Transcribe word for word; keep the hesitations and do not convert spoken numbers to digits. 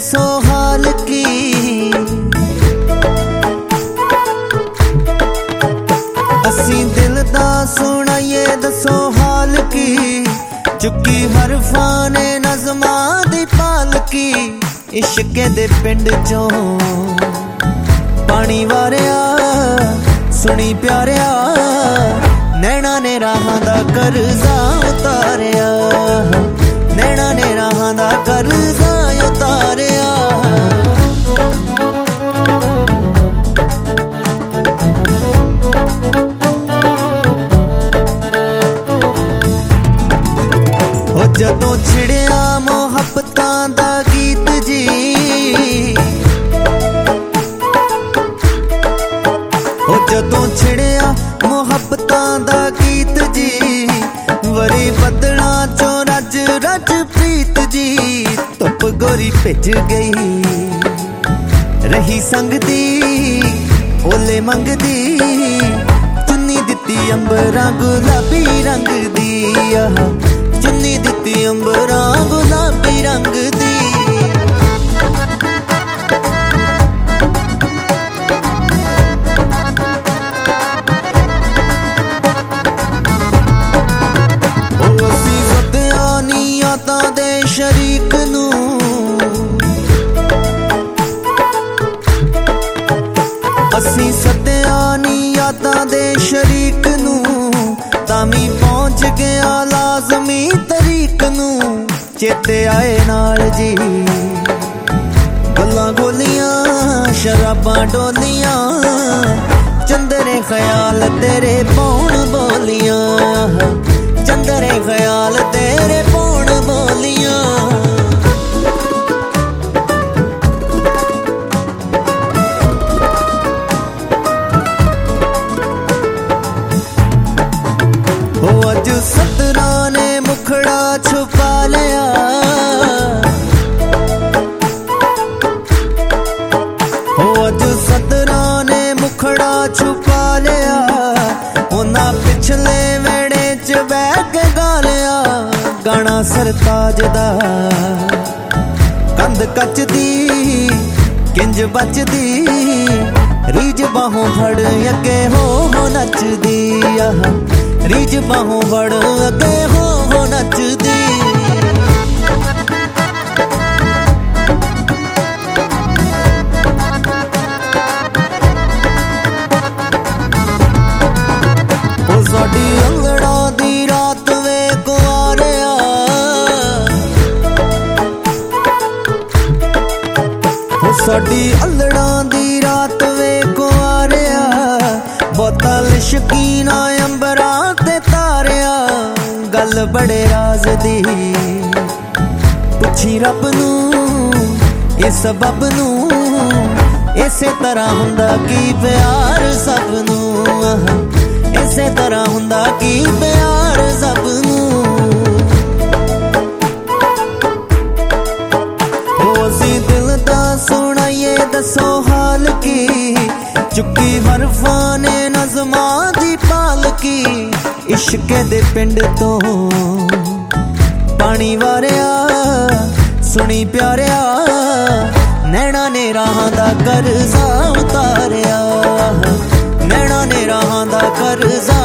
दसो हाल की। असी दिल दा सुनाइए दसो हाल की। चुकी हरफां ने नज़मां दी पालकी। इश्क दे पिंड चों पानी वारिया सुनी प्यारिया। नैना ने राहां दा करज़ा उतारिया। नैना ने राहां दा करज़ा उतारिया। हो जदों छिड़िया मुहब्बतां दा गीत जी। हो जदों छिड़िया मुहब्बतां दा गीत जी। वरी बदलां चों रज रज प्रीत जी। धुप गोरी भिज गई रही संगदी ओले मंगदी। चुन्नी दित्ती अंबरां गुलाबी रंग दी। चुन्नी दित्ती अंबरां गुलाबी रंग दी। शरीक नू असी सद्दिया नी यादां दे शरीक नू। तामी पहुंच गया लाजमी तरीक नू। चेते आए नाल जी गल्लां गोलियां शराबां डोलियां। चंदरे ख्याल तेरे पौण बोलियां। चंदरे ख्याल तेरे पौण बोलियां। हो अज सतना ने मुखड़ा छुपा लिया। हो अज सतना ने मुखड़ा छुपा लिया। उन्हां पिछले वेड़े च बैठ के गा लिया। गाना सरताज दा कंध कच दी किंज बचदी। रीज बाहों फड़ अगे हो हो नचदी। रीज बाहों फड़ अगे हो हो नचदी। ओ साडी अंगड़ा दी रात वे कुआरिया। ओ साडी अल्लड़ा दी रात वे कुआरिया। बहुता लिशकीना अंबरां ते तारिया। गल बड़े राज दी पुछी रब नू इस सबब नू। इसे तरह हुंदा की प्यार सब नू। इसे तरह हुंदा की प्यार सब नू। ओ असी दिल दा सुनाइए दसो हाल की। चुकी हरफां ने नज़मां दी पालकी। इश्क दे पिंड तो पानी वारिया सुनी प्यारिया। नैना ने राहां दा करज़ा उतारिया। नैना ने राहां दा करज़ा